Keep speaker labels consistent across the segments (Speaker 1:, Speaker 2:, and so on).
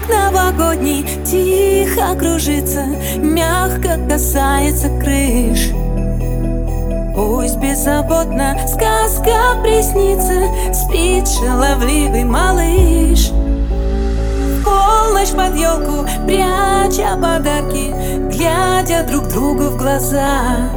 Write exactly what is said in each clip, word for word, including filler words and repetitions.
Speaker 1: новогодний тихо кружится, мягко касается крыш. Пусть беззаботно сказка приснится, спит шаловливый малыш. В полночь под елку, пряча подарки, глядя друг другу в глаза.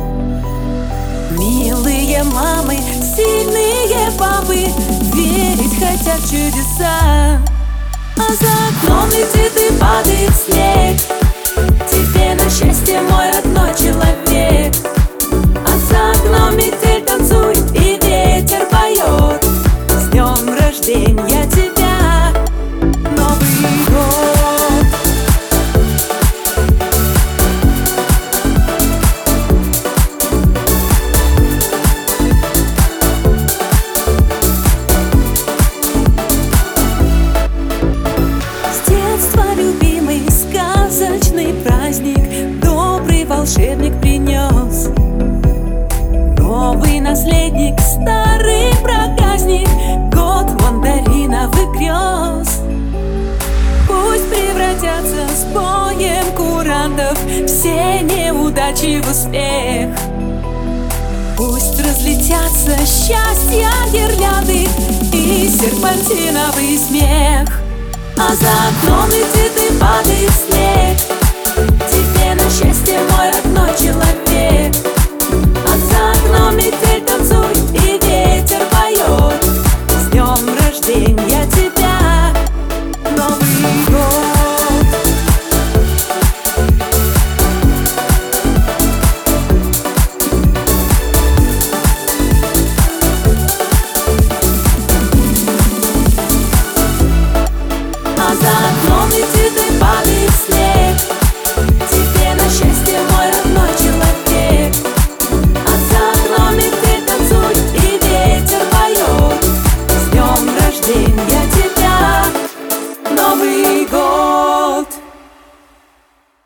Speaker 1: Милые мамы, сильные папы верить хотят в чудеса. А за окном летит и падает снег, тебе на счастье, мой родной человек. А за окном метель танцует и ветер поет: с днем рождения тебя, Новый год. С детства любимый сказочный праздник добрый волшебник принес. Новый наследник, старый проказник, год мандариновых грез. Пусть превратятся с боем курантов все неудачи в успех. Пусть разлетятся счастья гирлянды и серпантиновый смех. А за окном летит и падает снег, тебе на счастье, мой родной человек.